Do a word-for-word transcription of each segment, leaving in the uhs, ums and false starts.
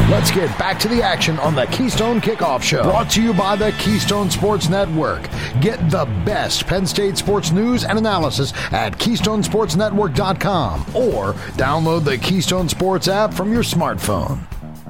Let's get back to the action on the Keystone Kickoff Show. Brought to you by the Keystone Sports Network. Get the best Penn State sports news and analysis at keystone sports network dot com or download the Keystone Sports app from your smartphone.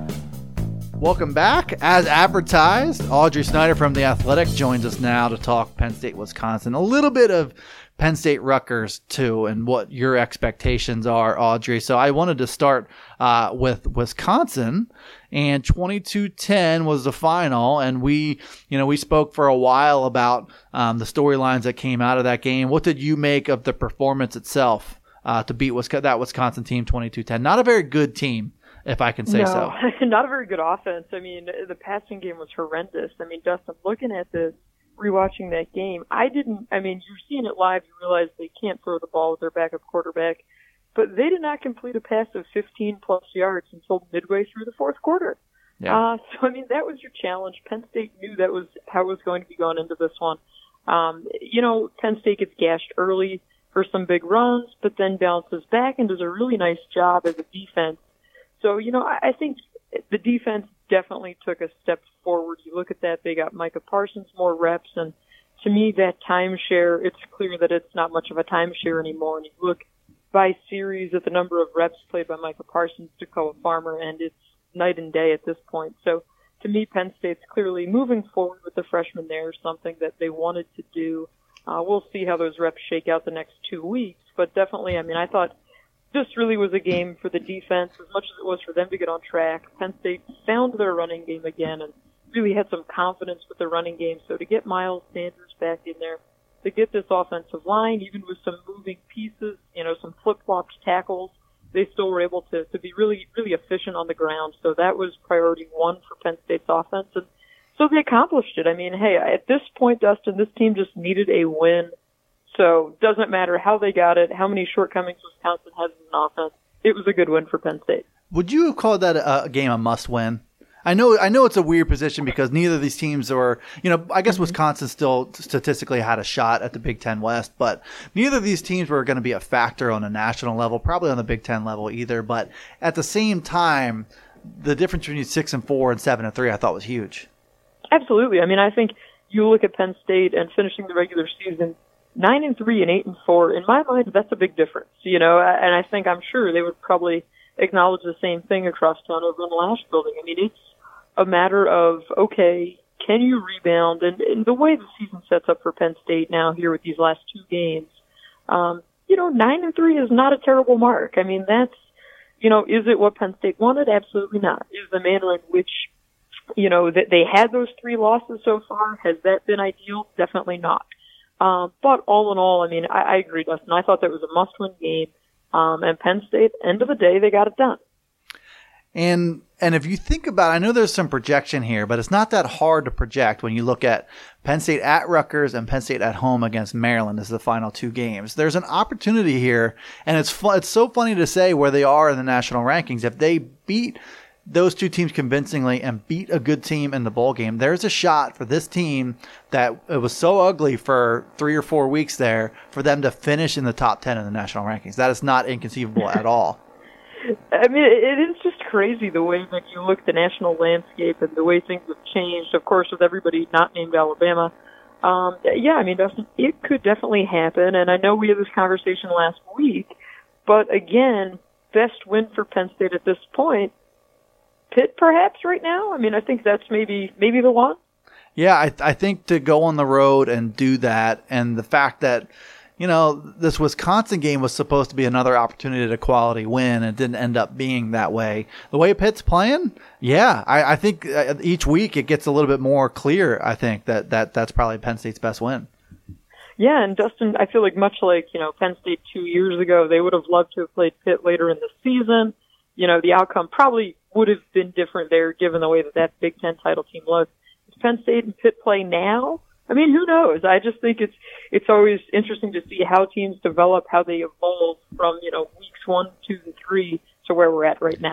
Welcome back. As advertised, Audrey Snyder from The Athletic joins us now to talk Penn State, Wisconsin. A little bit of Penn State Rutgers, too, and what your expectations are, Audrey. So I wanted to start uh, with Wisconsin, and twenty-two ten was the final, and we, you know, we spoke for a while about um, the storylines that came out of that game. What did you make of the performance itself uh, to beat Wisconsin, that Wisconsin team twenty-two ten? Not a very good team, if I can say no, so. Not a very good offense. I mean, the passing game was horrendous. I mean, Dustin, looking at this, rewatching that game, I didn't, I mean, you're seeing it live, you realize they can't throw the ball with their backup quarterback, but they did not complete a pass of fifteen plus yards until midway through the fourth quarter. Yeah. Uh, so, I mean, that was your challenge. Penn State knew that was how it was going to be going into this one. Um, you know, Penn State gets gashed early for some big runs, but then bounces back and does a really nice job as a defense. So, you know, I, I think the defense definitely took a step forward. You look at that, they got Micah Parsons more reps, and to me, that timeshare, it's clear that it's not much of a timeshare anymore. And you look by series at the number of reps played by Micah Parsons, Dakoa Farmer, and it's night and day at this point. So to me, Penn State's clearly moving forward with the freshman there, something that they wanted to do. Uh, we'll see how those reps shake out the next two weeks, but definitely, I mean, I thought this really was a game for the defense as much as it was for them to get on track. Penn State found their running game again and really had some confidence with the running game. So to get Miles Sanders back in there, to get this offensive line, even with some moving pieces, you know, some flip-flopped tackles, they still were able to, to be really, really efficient on the ground. So that was priority one for Penn State's offense. And so they accomplished it. I mean, hey, at this point, Dustin, this team just needed a win. So it doesn't matter how they got it, how many shortcomings Wisconsin has in an offense. It was a good win for Penn State. Would you have called that a, a game a must-win? I know I know it's a weird position because neither of these teams are, you know, I guess mm-hmm. Wisconsin still statistically had a shot at the Big Ten West, but neither of these teams were going to be a factor on a national level, probably on the Big Ten level either. But at the same time, the difference between six and four and seven and three I thought was huge. Absolutely. I mean, I think you look at Penn State and finishing the regular season nine and three and eight and four. In my mind, that's a big difference, you know, and I think I'm sure they would probably acknowledge the same thing across town over in the Lasch building. I mean, it's a matter of, okay, can you rebound? And, and the way the season sets up for Penn State now here with these last two games, um, you know, nine and three is not a terrible mark. I mean, that's, you know, is it what Penn State wanted? Absolutely not. Is the manner in which, you know, that they had those three losses so far, has that been ideal? Definitely not. Um, but all in all, I mean, I, I agree, Dustin. I thought that was a must-win game. Um, and Penn State, end of the day, they got it done. And and if you think about it, I know there's some projection here, but it's not that hard to project when you look at Penn State at Rutgers and Penn State at home against Maryland as the final two games. There's an opportunity here, and it's fu- it's so funny to say where they are in the national rankings. If they beat those two teams convincingly and beat a good team in the bowl game, there's a shot for this team that it was so ugly for three or four weeks there for them to finish in the top ten in the national rankings. That is not inconceivable at all. I mean, it is just crazy the way that you look at the national landscape and the way things have changed, of course, with everybody not named Alabama. Um, yeah, I mean, it could definitely happen, and I know we had this conversation last week, but again, best win for Penn State at this point, Pitt perhaps right now? I mean, I think that's maybe maybe the one. Yeah, I, I think to go on the road and do that, and the fact that, you know, this Wisconsin game was supposed to be another opportunity to quality win, and it didn't end up being that way. The way Pitt's playing, yeah, I, I think each week it gets a little bit more clear, I think, that, that that's probably Penn State's best win. Yeah, and Dustin, I feel like much like, you know, Penn State two years ago, they would have loved to have played Pitt later in the season. You know, the outcome probably would have been different there given the way that that Big Ten title team looked. If Penn State and Pitt play now, I mean, who knows? I just think it's it's always interesting to see how teams develop, how they evolve from, you know, weeks one, two, and three to where we're at right now.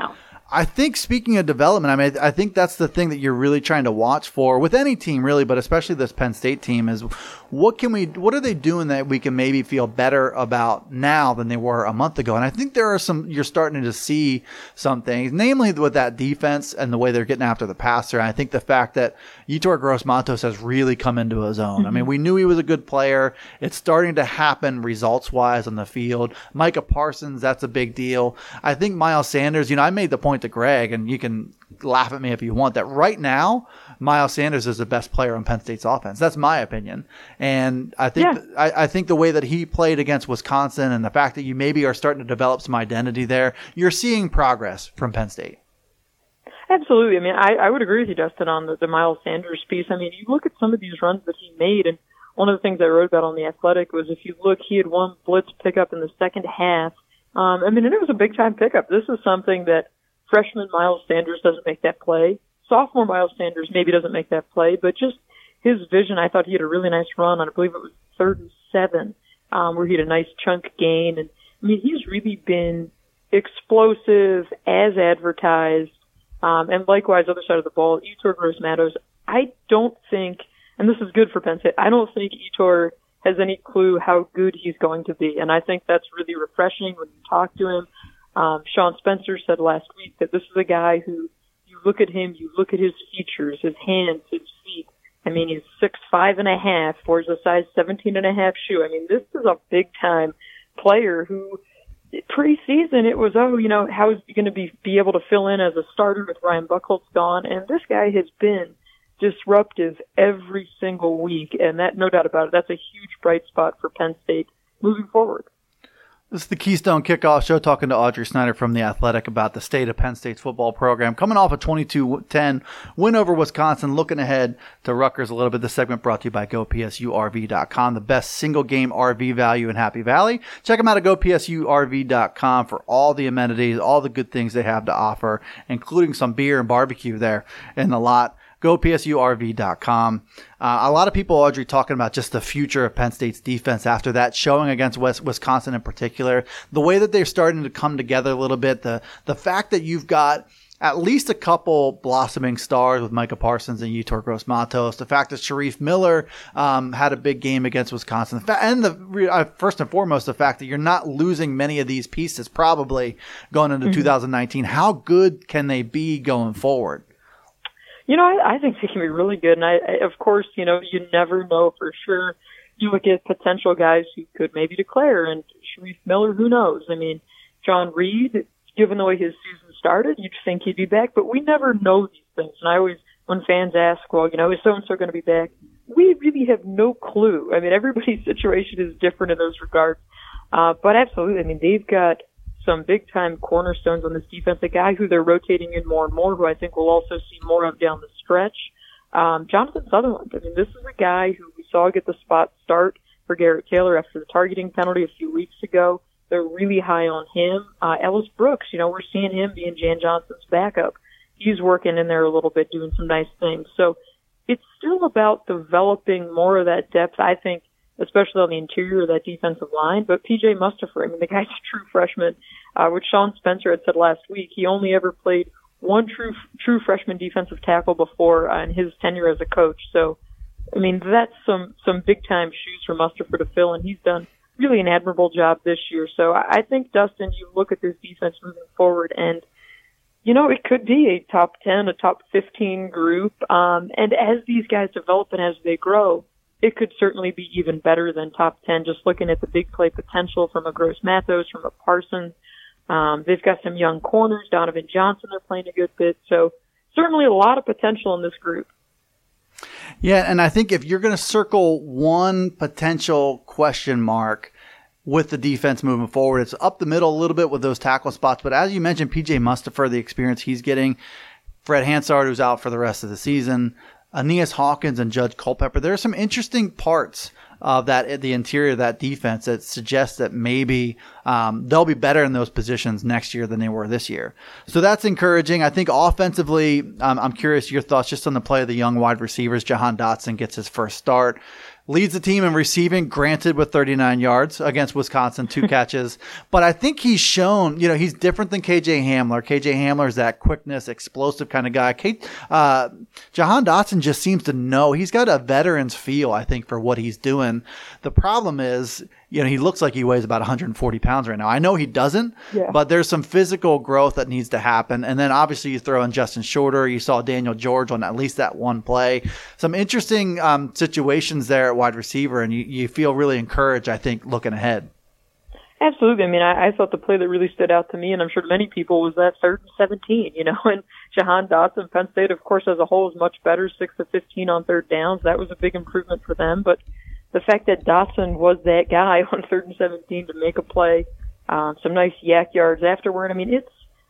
I think speaking of development, I mean, I think that's the thing that you're really trying to watch for with any team, really, but especially this Penn State team is what can we, what are they doing that we can maybe feel better about now than they were a month ago? And I think there are some, you're starting to see some things, namely with that defense and the way they're getting after the passer. And I think the fact that Yetur Gross-Matos has really come into his own. Mm-hmm. I mean, we knew he was a good player. It's starting to happen results-wise on the field. Micah Parsons, that's a big deal. I think Miles Sanders, you know, I made the point to Greg, and you can laugh at me if you want, that right now Miles Sanders is the best player on Penn State's offense. That's my opinion. And I think yeah. I, I think the way that he played against Wisconsin and the fact that you maybe are starting to develop some identity there, you're seeing progress from Penn State. Absolutely. I mean, I, I would agree with you, Dustin, on the, the Miles Sanders piece. I mean, you look at some of these runs that he made, and one of the things I wrote about on The Athletic was if you look, he had one blitz pickup in the second half. Um, I mean, and it was a big-time pickup. This is something that freshman Miles Sanders doesn't make that play. Sophomore Miles Sanders maybe doesn't make that play, but just his vision, I thought he had a really nice run on, I believe it was third and seven, um, where he had a nice chunk gain. And I mean, he's really been explosive as advertised. Um, and likewise, other side of the ball, Yetur Gross-Matos, I don't think, and this is good for Penn State, I don't think Yetur has any clue how good he's going to be. And I think that's really refreshing when you talk to him. Um, Sean Spencer said last week that this is a guy who, you look at him, you look at his features, his hands, his feet. I mean, he's six five and a half, wears a size seventeen and a half shoe. I mean, this is a big time player who preseason it was, oh, you know, how is he going to be be able to fill in as a starter with Ryan Buchholz gone? And this guy has been disruptive every single week, and that, no doubt about it, that's a huge bright spot for Penn State moving forward. This is the Keystone Kickoff Show, talking to Audrey Snyder from The Athletic about the state of Penn State's football program. Coming off a twenty-two ten win over Wisconsin, looking ahead to Rutgers a little bit. This segment brought to you by Go P S U R V dot com, the best single-game R V value in Happy Valley. Check them out at Go P S U R V dot com for all the amenities, all the good things they have to offer, including some beer and barbecue there in the lot. Go P S U R V dot com. Uh, a lot of people, Audrey, talking about just the future of Penn State's defense after that showing against West, Wisconsin in particular. The way that they're starting to come together a little bit. The the fact that you've got at least a couple blossoming stars with Micah Parsons and Yetur Gross-Matos. The fact that Sharif Miller um, had a big game against Wisconsin. And the uh, first and foremost, the fact that you're not losing many of these pieces probably going into mm-hmm. two thousand nineteen. How good can they be going forward? You know, I, I think they can be really good. And I, I, of course, you know, you never know for sure. You look at potential guys who could maybe declare, and Sharif Miller, who knows? I mean, John Reed, given the way his season started, you'd think he'd be back, but we never know these things. And I always, when fans ask, well, you know, is so-and-so going to be back? We really have no clue. I mean, everybody's situation is different in those regards. Uh, but absolutely, I mean, they've got some big-time cornerstones on this defense, a guy who they're rotating in more and more, who I think we'll also see more of down the stretch. Um, Jonathan Sutherland, I mean, this is a guy who we saw get the spot start for Garrett Taylor after the targeting penalty a few weeks ago. They're really high on him. Uh, Ellis Brooks, you know, we're seeing him being Jan Johnson's backup. He's working in there a little bit, doing some nice things. So it's still about developing more of that depth, I think, especially on the interior of that defensive line. But P J Mustipher, I mean, the guy's a true freshman, uh, which Sean Spencer had said last week. He only ever played one true true freshman defensive tackle before uh, in his tenure as a coach. So, I mean, that's some, some big-time shoes for Mustipher to fill, and he's done really an admirable job this year. So I think, Dustin, you look at this defense moving forward, and, you know, it could be a top ten, a top fifteen group. Um, and as these guys develop and as they grow, it could certainly be even better than top ten, just looking at the big play potential from a Gross-Matos, from a Parsons. Um, they've got some young corners. Donovan Johnson, they're playing a good bit. So certainly a lot of potential in this group. Yeah, and I think if you're going to circle one potential question mark with the defense moving forward, it's up the middle a little bit with those tackle spots. But as you mentioned, P J Mustipher, the experience he's getting, Fred Hansard, who's out for the rest of the season, Aeneas Hawkins and Judge Culpepper. There are some interesting parts of that, the interior of that defense, that suggests that maybe um, they'll be better in those positions next year than they were this year. So that's encouraging. I think offensively, um, I'm curious your thoughts just on the play of the young wide receivers. Jahan Dotson gets his first start. Leads the team in receiving, granted with thirty-nine yards against Wisconsin, two catches. But I think he's shown, you know, he's different than K J Hamler. K J Hamler is that quickness, explosive kind of guy. K, uh, Jahan Dotson just seems to know. He's got a veteran's feel, I think, for what he's doing. The problem is, you know, he looks like he weighs about one hundred forty pounds right now. I know he doesn't, yeah. but there's some physical growth that needs to happen. And then obviously you throw in Justin Shorter. You saw Daniel George on at least that one play. Some interesting um, situations there at wide receiver, and you, you feel really encouraged, I think, looking ahead. Absolutely. I mean, I, I thought the play that really stood out to me, and I'm sure many people, was that third and seventeen, you know, and Jahan Dotson, Penn State, of course, as a whole is much better, six of fifteen on third downs. That was a big improvement for them, but the fact that Dotson was that guy on third and seventeen to make a play, um, some nice yak yards afterward. I mean, it's,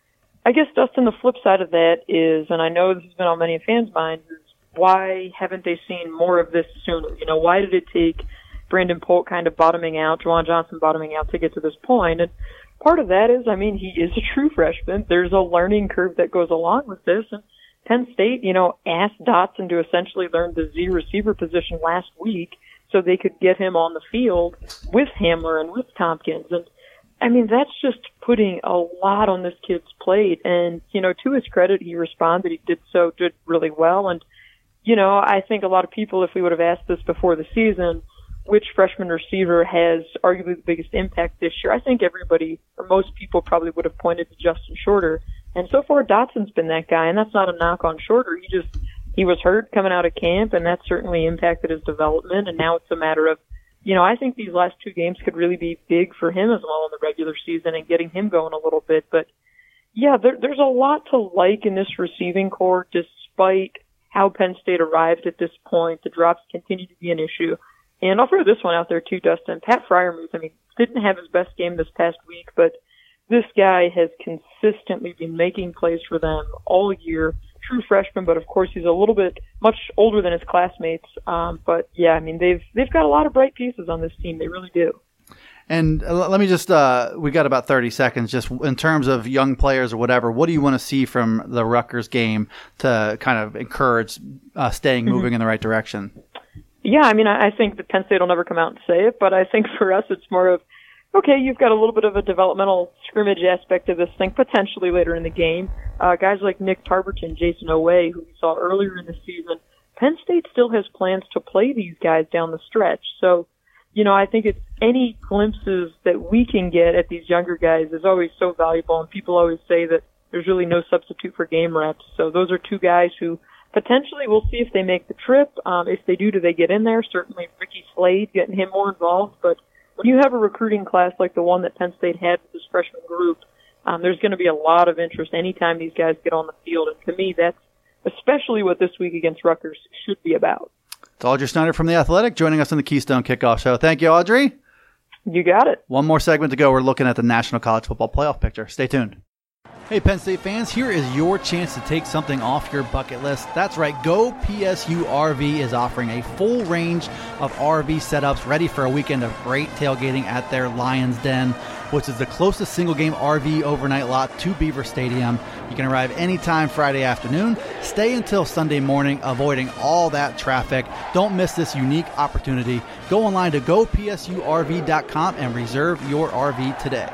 I guess, Dustin, the flip side of that is, and I know this has been on many fans' minds, is why haven't they seen more of this sooner? You know, why did it take Brandon Polk kind of bottoming out, Juwan Johnson bottoming out to get to this point? And part of that is, I mean, he is a true freshman. There's a learning curve that goes along with this. And Penn State, you know, asked Dotson to essentially learn the Z receiver position last week so they could get him on the field with Hamler and with Tompkins. And, I mean, that's just putting a lot on this kid's plate. And, you know, to his credit, he responded. He did so, did really well. And, you know, I think a lot of people, if we would have asked this before the season, which freshman receiver has arguably the biggest impact this year, I think everybody, or most people, probably would have pointed to Justin Shorter. And so far, Dotson's been that guy, and that's not a knock on Shorter. He just, he was hurt coming out of camp, and that certainly impacted his development, and now it's a matter of, you know, I think these last two games could really be big for him as well in the regular season and getting him going a little bit. But, yeah, there, there's a lot to like in this receiving corps, despite how Penn State arrived at this point. The drops continue to be an issue. And I'll throw this one out there too, Dustin. Pat Freiermuth, I mean, didn't have his best game this past week, but this guy has consistently been making plays for them all year. True freshman, but of course he's a little bit much older than his classmates. Um, but yeah, I mean, they've they've got a lot of bright pieces on this team. They really do. And let me just, uh, we got about thirty seconds, just in terms of young players or whatever, what do you want to see from the Rutgers game to kind of encourage uh, staying moving mm-hmm. in the right direction? Yeah, I mean, I think that Penn State will never come out and say it, but I think for us it's more of, okay, you've got a little bit of a developmental scrimmage aspect of this thing potentially later in the game. Uh, guys like Nick Tarberton, Jason Oweh, who we saw earlier in the season, Penn State still has plans to play these guys down the stretch. So, you know, I think it's any glimpses that we can get at these younger guys is always so valuable, and people always say that there's really no substitute for game reps. So those are two guys who potentially we'll see if they make the trip. Um, if they do, do they get in there? Certainly Ricky Slade, getting him more involved. But when you have a recruiting class like the one that Penn State had with this freshman group, um, there's going to be a lot of interest anytime these guys get on the field. And to me, that's especially what this week against Rutgers should be about. It's Audrey Snyder from The Athletic joining us on the Keystone Kickoff Show. Thank you, Audrey. You got it. One more segment to go. We're looking at the National College Football Playoff picture. Stay tuned. Hey, Penn State fans, here is your chance to take something off your bucket list. That's right, Go P S U R V is offering a full range of R V setups ready for a weekend of great tailgating at their Lions Den, which is the closest single-game R V overnight lot to Beaver Stadium. You can arrive anytime Friday afternoon, stay until Sunday morning, avoiding all that traffic. Don't miss this unique opportunity. Go online to go P S U R V dot com and reserve your R V today.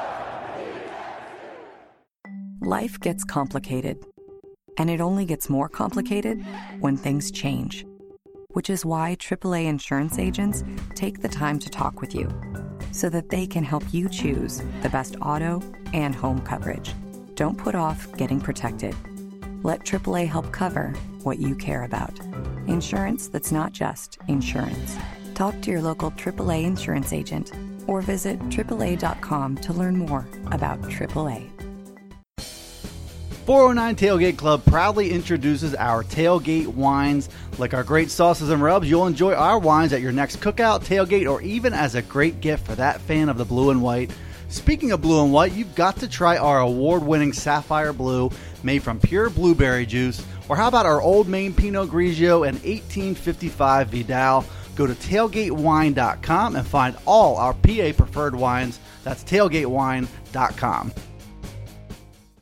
Life gets complicated, and it only gets more complicated when things change, which is why triple A insurance agents take the time to talk with you so that they can help you choose the best auto and home coverage. Don't put off getting protected. Let triple A help cover what you care about. Insurance that's not just insurance. Talk to your local triple A insurance agent or visit triple A dot com to learn more about triple A. four oh nine Tailgate Club proudly introduces our tailgate wines. Like our great sauces and rubs, you'll enjoy our wines at your next cookout, tailgate, or even as a great gift for that fan of the blue and white. Speaking of blue and white, you've got to try our award-winning Sapphire Blue made from pure blueberry juice. Or how about our Old Maine Pinot Grigio and eighteen fifty-five Vidal? Go to tailgate wine dot com and find all our P A preferred wines. That's tailgate wine dot com.